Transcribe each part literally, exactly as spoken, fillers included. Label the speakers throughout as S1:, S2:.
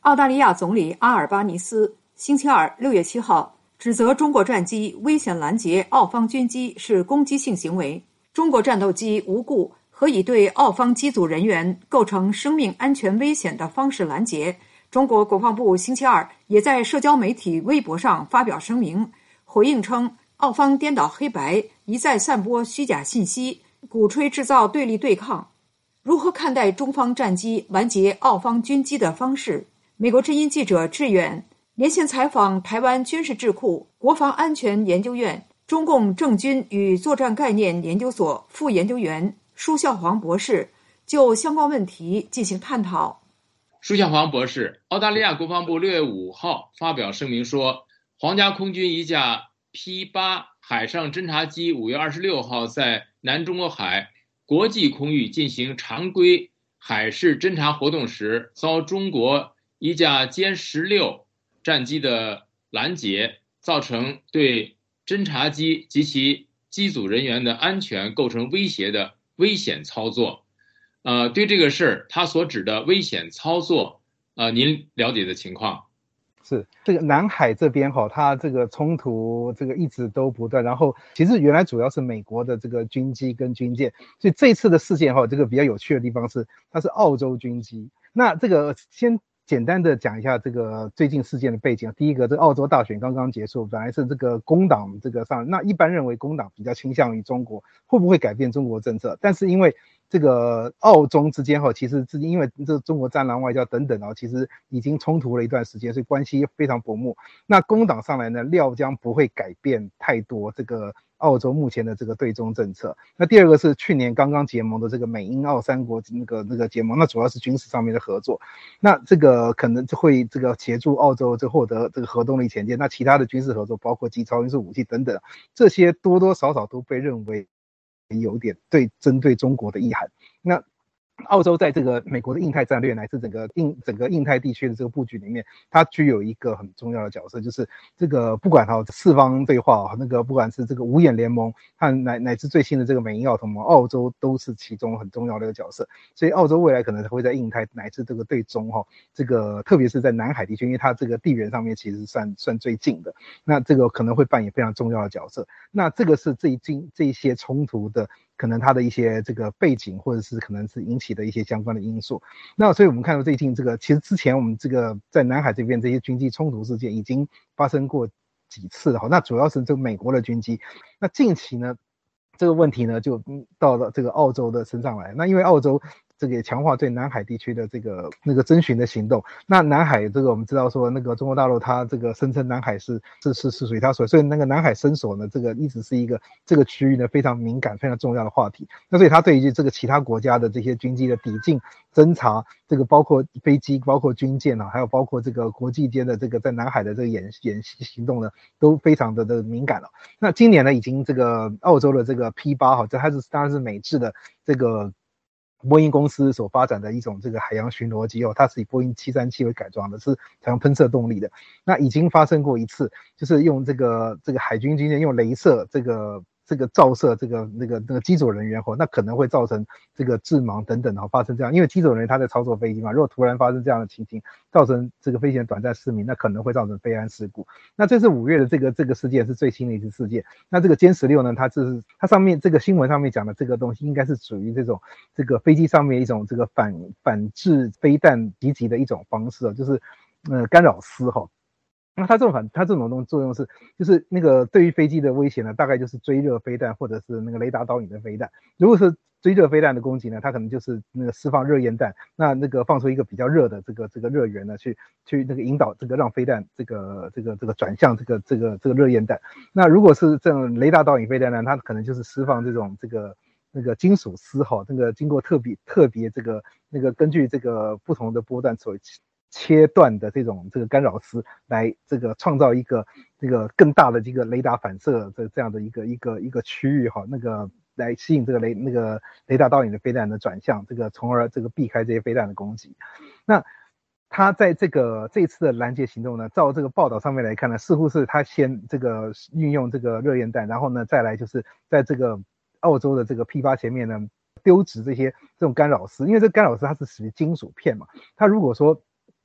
S1: 澳大利亚总理阿尔巴尼斯星期二六月七号指责中国战机危险拦截澳方军机是攻击性行为，中国战斗机无故和以对澳方机组人员构成生命安全危险的方式拦截。中国国防部星期二也在社交媒体微博上发表声明，回应称澳方颠倒黑白，一再散播虚假信息，鼓吹制造对立对抗。如何看待中方战机拦截澳方军机的方式？美国之音记者志远连线采访台湾军事智库国防安全研究院中共政军与作战概念研究所副研究员舒孝煌博士，就相关问题进行探讨。
S2: 舒孝煌博士，澳大利亚国防部六月五号发表声明说，皇家空军一架 P 八 海上侦察机五月二十六号在南中国海国际空域进行常规海事侦察活动时，遭中国一架歼十六战机的拦截，造成对侦察机及其机组人员的安全构成威胁的危险操作。呃，对这个事儿，他所指的危险操作，呃，您了解的情况？
S3: 是这个南海这边哈，它这个冲突这个一直都不断，然后其实原来主要是美国的这个军机跟军舰，所以这次的事件哈，这个比较有趣的地方是它是澳洲军机。那这个先简单的讲一下这个最近事件的背景。第一个，这个澳洲大选刚刚结束，本来是这个工党这个上，那一般认为工党比较倾向于中国，会不会改变中国政策？但是因为这个澳中之间哈，其实是因为这中国战狼外交等等啊，其实已经冲突了一段时间，所以关系非常薄膜。那工党上来呢，料将不会改变太多这个澳洲目前的这个对中政策。那第二个是去年刚刚结盟的这个美英澳三国那个那个结盟，那主要是军事上面的合作。那这个可能会这个协助澳洲这获得这个核动力潜舰，那其他的军事合作包括机超音速武器等等，这些多多少少都被认为有点对针对中国的意涵。那澳洲在这个美国的印太战略乃至整个印整个印太地区的这个布局里面，它具有一个很重要的角色，就是这个不管哈四方对话，那个不管是这个五眼联盟和乃乃至最新的这个美英澳同盟，澳洲都是其中很重要的一个角色。所以澳洲未来可能会在印太乃至这个对中哈，这个特别是在南海地区，因为它这个地缘上面其实算算最近的，那这个可能会扮演非常重要的角色。那这个是这一近这一些冲突的可能它的一些这个背景，或者是可能是引起的一些相关的因素。那所以我们看到最近这个，其实之前我们这个在南海这边这些军机冲突事件已经发生过几次了，那主要是这个美国的军机。那近期呢，这个问题呢就到了这个澳洲的身上来。那因为澳洲这个也强化对南海地区的这个那个侦巡的行动。那南海这个我们知道说，那个中国大陆它这个声称南海是是是是属于它所，所以那个南海伸索呢，这个一直是一个这个区域呢非常敏感、非常重要的话题。那所以它对于这个其他国家的这些军机的抵近侦察，这个包括飞机、包括军舰啊，还有包括这个国际间的这个在南海的这个演演习行动呢，都非常的的敏感了。那今年呢，已经这个澳洲的这个 P 八 哈，这它是当然是美制的这个波音公司所发展的一种这个海洋巡逻机哦，它是以波音七三七为改装的，是采用喷射动力的。那已经发生过一次，就是用这个这个海军军舰用雷射这个这个照射这个那个那个机组人员后，那可能会造成这个致盲等等，然后发生这样，因为机组人员他在操作飞机嘛，如果突然发生这样的情形，造成这个飞行员短暂失明，那可能会造成飞安事故。那这是五月的这个这个事件是最新的一次事件。那这个歼十六呢，它是它上面这个新闻上面讲的这个东西，应该是属于这种这个飞机上面一种这个反反制飞弹袭击的一种方式，就是呃干扰丝哈。那它这种反，它这种东西作用是，就是那个对于飞机的威胁呢，大概就是追热飞弹或者是那个雷达导引的飞弹。如果是追热飞弹的攻击呢，它可能就是那个释放热焰弹，那那个放出一个比较热的这个这个热源呢，去去那个引导这个让飞弹这个这个这个转向这个这个这个热焰弹。那如果是这种雷达导引飞弹呢，它可能就是释放这种这个那个金属丝哈，那个经过特别特别这个那个根据这个不同的波段所切断的这种这个干扰丝，来这个创造一个这个更大的这个雷达反射的这样的一个一个一个区域哈，那个来吸引这个雷那个雷达导引的飞弹的转向，这个从而这个避开这些飞弹的攻击。那他在这个这一次的拦截行动呢，照这个报道上面来看呢，似乎是他先这个运用这个热焰弹，然后呢再来就是在这个澳洲的这个 P 八前面呢丢掷这些这种干扰丝，因为这干扰丝它是属于金属片嘛，它如果说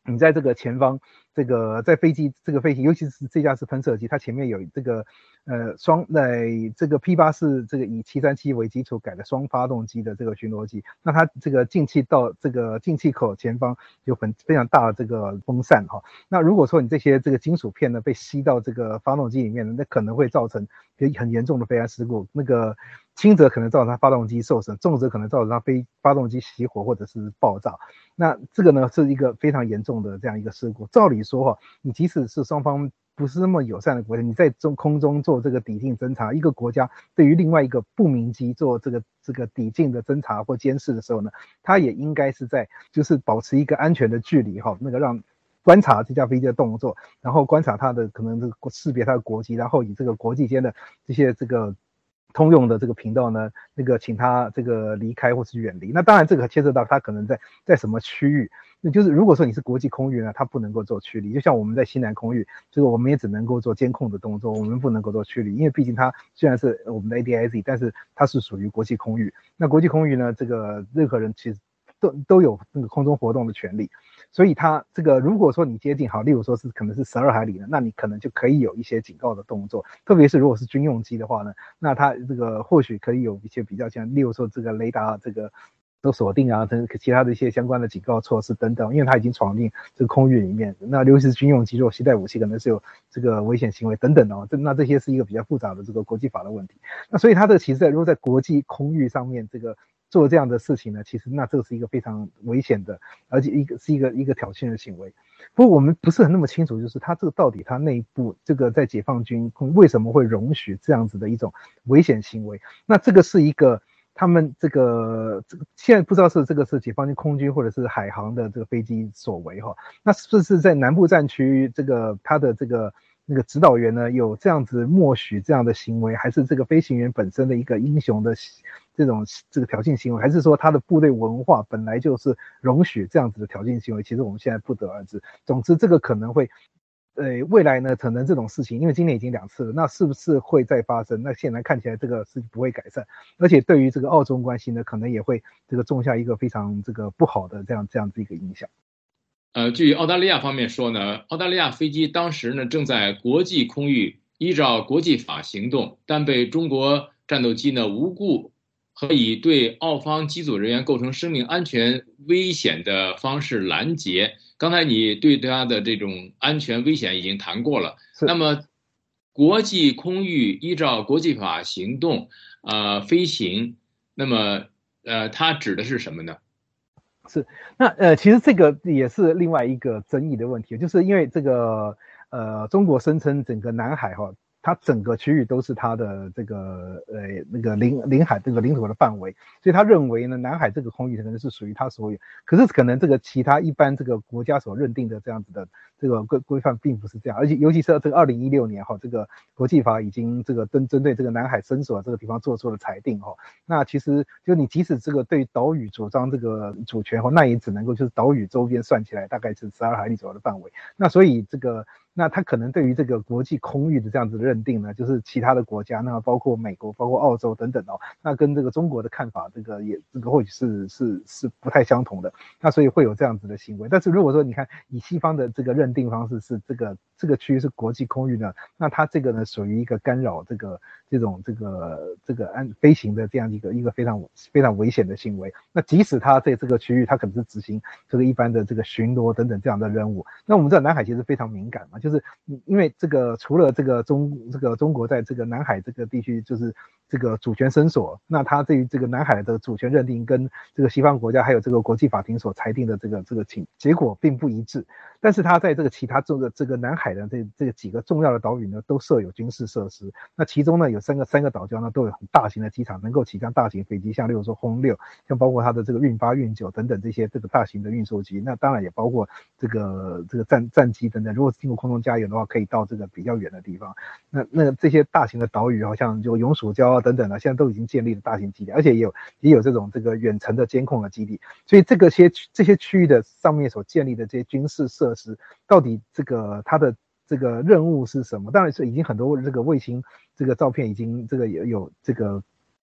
S3: 你在这个前方，这个在飞机这个飞行，尤其是这架是喷射机，它前面有这个呃双呃这个 P 八是这个以七三七为基础改的双发动机的这个巡逻机，那它这个进气到这个进气口前方有很非常大的这个风扇哈。那如果说你这些这个金属片呢被吸到这个发动机里面呢，那可能会造成很严重的飞安事故。那个轻则可能造成它发动机受损，重则可能造成它飞发动机熄火或者是爆炸。那这个呢是一个非常严重的这样一个事故。照理说哈，你即使是双方不是那么友善的国家，你在中空中做这个抵近侦察，一个国家对于另外一个不明机做这个这个抵近的侦察或监视的时候呢，它也应该是在就是保持一个安全的距离哈，那个让观察这架飞机的动作，然后观察它的可能这个识别它的国籍，然后以这个国际间的这些这个通用的这个频道呢，那个请他这个离开或是远离。那当然这个牵涉到他可能在在什么区域，那就是如果说你是国际空域呢，它不能够做驱离，就像我们在西南空域，这个我们也只能够做监控的动作，我们不能够做驱离，因为毕竟它虽然是我们的 A D I Z， 但是它是属于国际空域。那国际空域呢，这个任何人其实都都有那个空中活动的权利。所以它这个如果说你接近好，例如说是可能是十二海里呢，那你可能就可以有一些警告的动作，特别是如果是军用机的话呢，那它这个或许可以有一些比较像，例如说这个雷达这个都锁定啊，等其他的一些相关的警告措施等等，因为它已经闯进这个空域里面，那尤其是军用机，如果携带武器可能是有这个危险行为等等哦，这那这些是一个比较复杂的这个国际法的问题。那所以它这其实在如果在国际空域上面这个做这样的事情呢，其实那这个是一个非常危险的，而且一个是一个一个挑衅的行为。不过我们不是很那么清楚，就是他这个到底他内部这个在解放军为什么会容许这样子的一种危险行为？那这个是一个他们这个这个现在不知道是这个是解放军空军或者是海航的这个飞机所为哈？那是不是在南部战区这个他的这个那个指导员呢有这样子默许这样的行为，还是这个飞行员本身的一个英雄的这种这个挑衅行为，还是说他的部队文化本来就是容许这样子的挑衅行为？其实我们现在不得而知。总之，这个可能会，呃，未来呢，可能这种事情，因为今年已经两次了，那是不是会再发生？那现在看起来这个事情不会改善，而且对于这个澳中关系呢，可能也会这个种下一个非常这个不好的这样这样子一个影响。
S2: 呃，据澳大利亚方面说呢，澳大利亚飞机当时呢正在国际空域依照国际法行动，但被中国战斗机呢无故和以对澳方机组人员构成生命安全危险的方式拦截。刚才你对他的这种安全危险已经谈过了。那么，国际空域依照国际法行动，呃，飞行，那么，呃，它指的是什么呢？
S3: 是，那呃，其实这个也是另外一个争议的问题，就是因为这个呃，中国声称整个南海哈，它整个区域都是它的这个呃那个领领海这个领土的范围，所以他认为呢，南海这个空域可能是属于他所有。可是可能这个其他一般这个国家所认定的这样子的这个规规范并不是这样，而且尤其是这个二零一六年哈，这个国际法已经这个针针对这个南海伸索这个地方做出了裁定哈。那其实就你即使这个对岛屿主张这个主权哈，那也只能够就是岛屿周边算起来大概是十二海里左右的范围。那所以这个。那他可能对于这个国际空域的这样子的认定呢，就是其他的国家，那包括美国、包括澳洲等等哦，那跟这个中国的看法，这个也这个或许是是是不太相同的。那所以会有这样子的行为。但是如果说你看以西方的这个认定方式是这个这个区域是国际空域呢，那它这个呢属于一个干扰这个这种这个这个安飞行的这样一个一个非常非常危险的行为。那即使他在这个区域，他可能是执行这个一般的这个巡逻等等这样的任务。那我们知道南海其实非常敏感嘛，就是因为这个除了这个中这个中国在这个南海这个地区就是这个主权伸索，那他对于这个南海的主权认定跟这个西方国家还有这个国际法庭所裁定的这个这个情结果并不一致。但是他在这个其他这个这个南海的这这个几个重要的岛屿呢，都设有军事设施。那其中呢有三个三个岛礁呢都有很大型的机场，能够起降大型飞机，像例如说轰六，像包括它的这个运八、运九等等这些这个大型的运输机。那当然也包括这个这个战战机等等。如果经过空中加油的话，可以到这个比较远的地方。那那这些大型的岛屿，好像就永暑礁啊等等的，现在都已经建立了大型基地，而且也有也有这种这个远程的监控的基地。所以这个些这些区域的上面所建立的这些军事设施，到底这个它的这个任务是什么？当然是已经很多这个卫星这个照片已经这个有有这个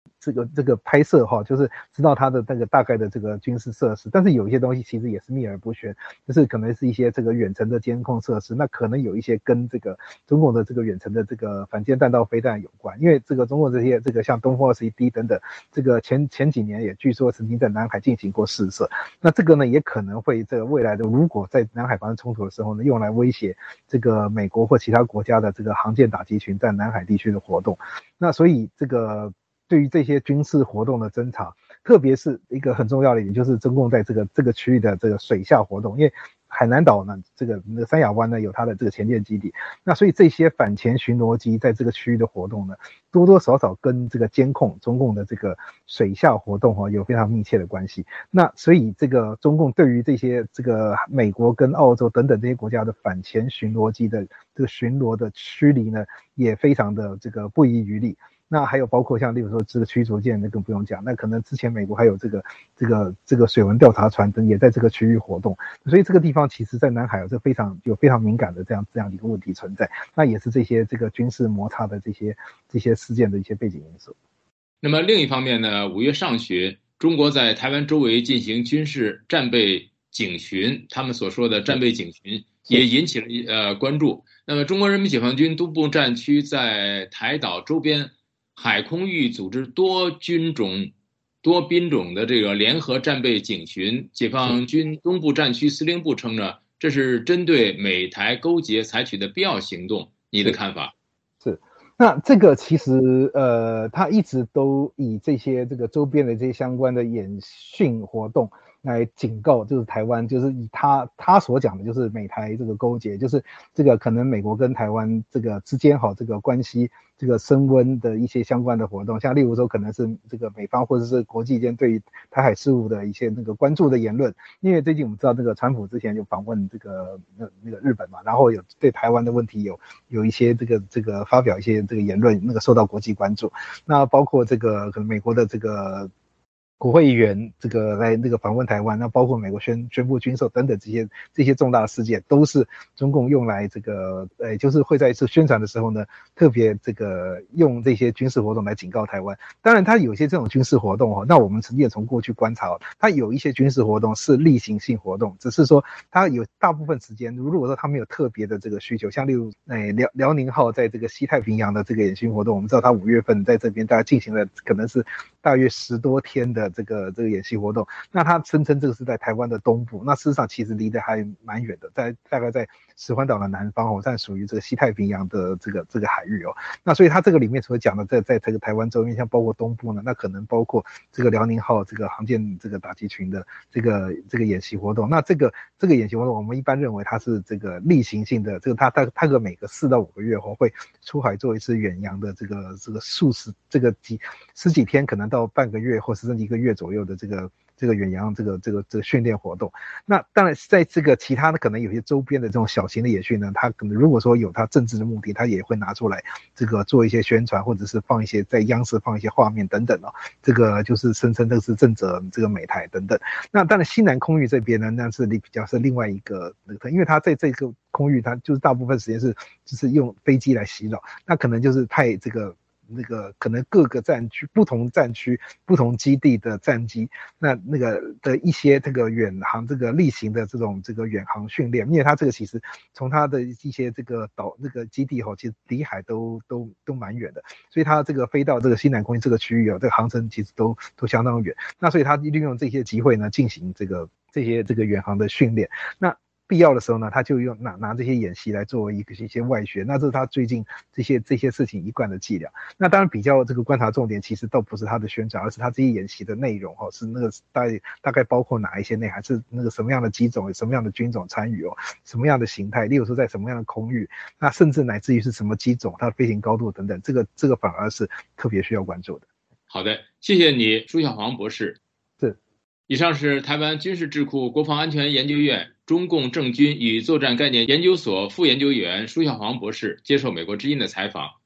S3: 这个这个拍摄哈，就是知道它的那个大概的这个军事设施，但是有一些东西其实也是秘而不宣，就是可能是一些这个远程的监控设施，那可能有一些跟这个中共的这个远程的这个反舰弹道飞弹有关，因为这个中共这些这个像东风二十一 D 等等，这个前前几年也据说曾经在南海进行过试射，那这个呢也可能会这个未来的如果在南海发生冲突的时候呢，用来威胁这个美国或其他国家的这个航舰打击群在南海地区的活动，那所以这个。对于这些军事活动的侦查，特别是一个很重要的一点，就是中共在这个这个区域的这个水下活动，因为海南岛呢，这个那个三亚湾呢有它的这个前舰基地，那所以这些反潜巡逻机在这个区域的活动呢，多多少少跟这个监控中共的这个水下活动哈、哦、有非常密切的关系。那所以这个中共对于这些这个美国跟澳洲等等这些国家的反潜巡逻机的这个巡逻的驱离呢，也非常的这个不遗余力。那还有包括像例如说这个驱逐舰，那更不用讲，那可能之前美国还有这个这个这个水文调查船等也在这个区域活动，所以这个地方其实在南海有这非常有非常敏感的这样这样的一个问题存在，那也是这些这个军事摩擦的这些这些事件的一些背景因素。
S2: 那么另一方面呢，五月上旬，中国在台湾周围进行军事战备警巡，他们所说的战备警巡也引起了呃关注。那么中国人民解放军东部战区在台岛周边海空域组织多军种、多兵种的这个联合战备警巡，解放军东部战区司令部称呢，这是针对美台勾结采取的必要行动。你的看法？
S3: 是，那这个其实呃，他一直都以这些这个周边的这些相关的演训活动来警告，就是台湾，就是以他他所讲的，就是美台这个勾结，就是这个可能美国跟台湾这个之间哈这个关系这个升温的一些相关的活动，像例如说可能是这个美方或者是国际间对于台海事务的一些那个关注的言论，因为最近我们知道这个川普之前就访问这个那那个日本嘛，然后有对台湾的问题有有一些这个这个发表一些这个言论，那个受到国际关注，那包括这个可能美国的这个。国会议员这个来那个访问台湾，那包括美国宣宣布军售等等这些这些重大事件，都是中共用来这个呃，就是会在一次宣传的时候呢，特别这个用这些军事活动来警告台湾。当然，它有些这种军事活动哦，那我们曾经也从过去观察哦，它有一些军事活动是例行性活动，只是说它有大部分时间，如果说它没有特别的这个需求，像例如诶辽辽宁号在这个西太平洋的这个演训活动，我们知道它五月份在这边大概进行了可能是大约十多天的。这个这个演习活动，那他声称这个是在台湾的东部，那事实上其实离得还蛮远的，在大概在石环岛的南方哦，但属于这个西太平洋的这个这个海域哦。那所以他这个里面所讲的，在在这个台湾周边，像包括东部呢，那可能包括这个辽宁号这个航舰这个打击群的这个这个演习活动。那这个这个演习活动，我们一般认为它是这个例行性的，这个它它它个每个四到五个月后会出海做一次远洋的这个这个数十这个几十几天，可能到半个月或甚至一个月左右的这个这个远洋这个这个这个训练活动。那当然在这个其他的可能有些周边的这种小型的演训呢，它可能如果说有它政治的目的，它也会拿出来这个做一些宣传，或者是放一些在央视放一些画面等等哦，这个就是声称这是震慑这个美台等等。那当然西南空域这边呢，那是比较是另外一个，因为它在这个空域它就是大部分时间是就是用飞机来袭扰，那可能就是派这个那个可能各个战区、不同战区、不同基地的战机，那那个的一些这个远航、这个例行的这种这个远航训练，因为它这个其实从它的一些这个岛那个基地吼，其实离海都都都蛮远的，所以它这个飞到这个西南空域这个区域哦，这个航程其实都都相当远。那所以它利用这些机会呢，进行这个这些这个远航的训练。那必要的时候呢，他就用拿拿这些演习来作为一个一些外宣，那这是他最近这些这些事情一贯的伎俩。那当然比较这个观察重点，其实倒不是他的宣传，而是他这些演习的内容哦，是那个大概大概包括哪一些内涵，是那个什么样的机种、什么样的军种参与哦，什么样的形态，例如说在什么样的空域，那甚至乃至于是什么机种，它的飞行高度等等，这个这个反而是特别需要关注的。
S2: 好的，谢谢你，舒晓煌博士。
S3: 是。
S2: 以上是台湾军事智库国防安全研究院中共政军与作战概念研究所副研究员舒晓煌博士接受美国之音的采访。